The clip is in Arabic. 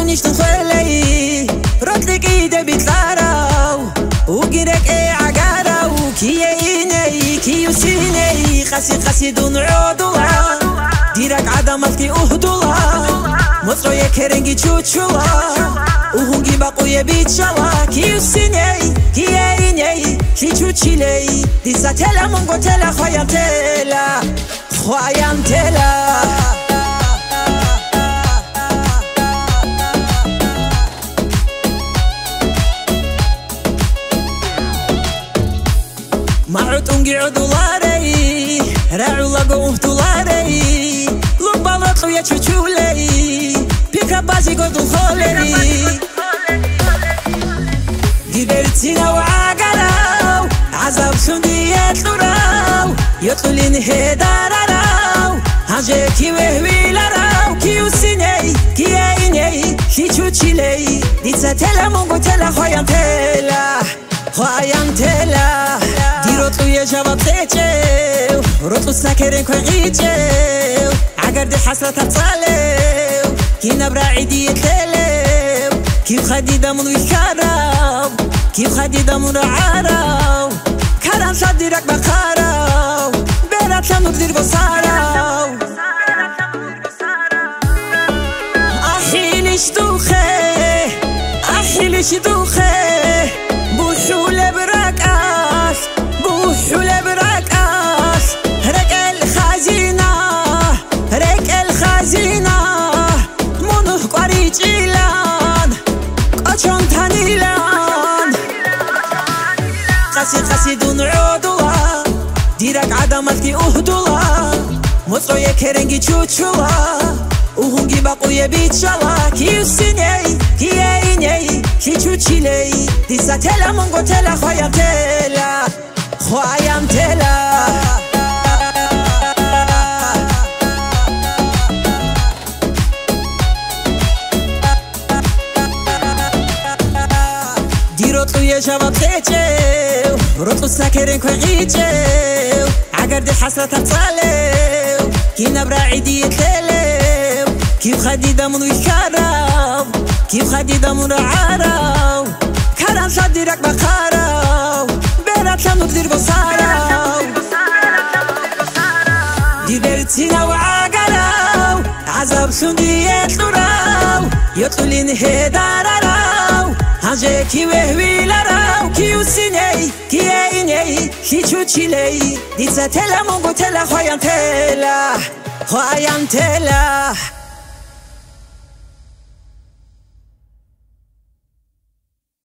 نيش تخلي رتلك إيدي بتلارو وقرك إيه عقارو كي ييني كي يسيني خسي دون عودولا ديرك عدمتي أهدولا مصر يكرنجي تشوتشولا وهنجي بقوية بيتشالا كي يسيني كي ييني كي تشوتشيلي ديسا تلا منغو تلا خوايان تلا معود انجي عدولاري راعو لقوه دولاري لبالات خويا تشوتشولي بيكا بازي قدو خولي جبرتينا وعاقراو عذاب سندي يطلراو يطلين هداراو هاجيكي وهوي لراو كيو سيني كي عيني كي تشوتشيلي ديتسا تلا مونغو تلا خوايان تلا روتو يا جواب تيجيو روتو ساكرين كوي غيجيو عقرد حسرة تصاليو كي نبرا عيدي يتليو كيف خدي دمون ويكاراو كيف خدي دمون عاراو كاران صديرك بخاراو بيرات لانو بدير بصاراو أحيلش دوخي بوشو لبراكاش بوشو لبراكاش رك الخزينة منوح قاري جيلان قاچون تانيلان قاسي دون عودولا ديرك عدمتي أهدولا مصر يكرنجي تشوتشولا وهنجي بقوية بيتشالا كي يسيني كي عيني كي تشوتشيلي ديسا تلا منغو تلا خوايان تلا دي روتو يا جواب تيجيو روتو ساكرين كوي غيجيو عقرد حسرة تصاليو كي نبرا عيدي يتليو كيف خدي دمون ويكاراو كيف خدي دمون عاراو كاران صديرك بخاراو بيرات لانو بدير بصاراو جبرتينا وعاقراو عذاب سندي يطلراو يطلين هداراو هاجيكي وهوي لراو كي يسيني كي عيني كي تشوتشيلي ديتسا تلا مونغو تلا خوايان تلا